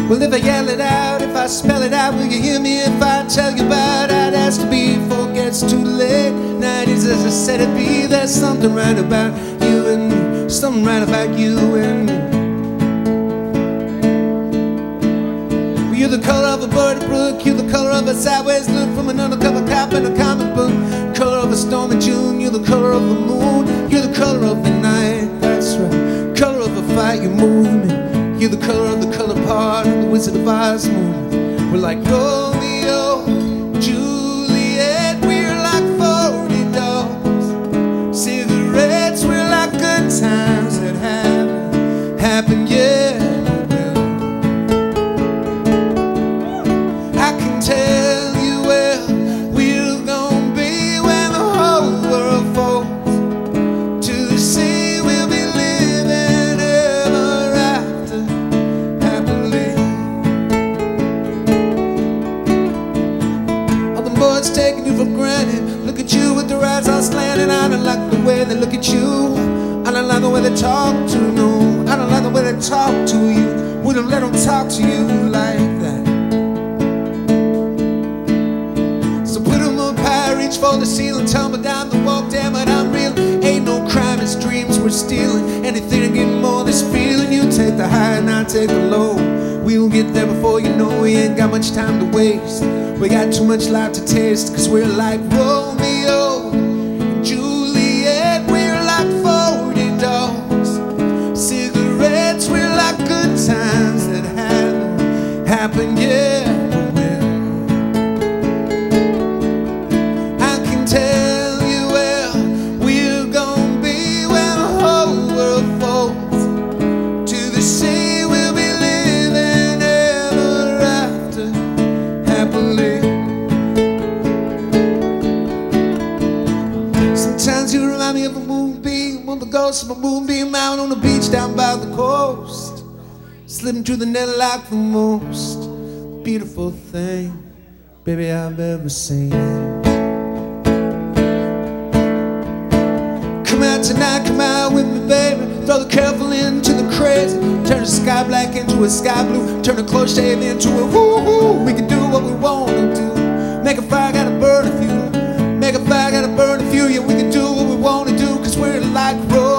Well, if I yell it out, if I spell it out, will you hear me if I tell you about I'd ask to be before it gets too late? 90s as I said it be, there's something right about you and me, something right about you and me. Well, you're the color of a birdie brook, you're the color of a sideways look from an undercover cop in a comic book, color of a storm in June, you're the color of the moon, you're the color of the night, that's right, color of a fight, you move me. You're the color of the color part of the Wizard of Oz movie. We're like Romeo, Juliet, we're like 40 dogs. Cigarettes, we're like good times that haven't happened yet. I can tell you where we're gonna be when the whole world falls to the sea. We'll be living ever after. Boys taking you for granted. Look at you with their eyes all slanted. I don't like the way they look at you. I don't like the way they talk to you. No, I don't like the way they talk to you. We don't let them talk to you like that. So put them up high, reach for the ceiling, tumble down the walk. Damn it, I'm real. Ain't no crime, it's dreams we're stealing. Anything to get more this feeling. You take the high and I take the low. We'll get there before you know. We ain't got much time to waste. We got too much life to taste, cause we're like Romeo and Juliet, we're like 40 dogs. Cigarettes, we're like good times that haven't happened yet. I can tell you where we're gonna be when the whole world falls to the sea. We'll be living ever after happily. Sometimes you remind me of a moonbeam, of the ghost of a moonbeam out on the beach down by the coast, slipping through the net like the most beautiful thing, baby, I've ever seen. Come out tonight, come out with me, baby. Throw the careful into the crazy. Turn the sky black into a sky blue. Turn the close shave into a woo-hoo. We can do what we want to do. Make a fire, gotta burn a few. Make a fire, gotta burn a few. Yeah, we can do what we want to do, cause we're like road.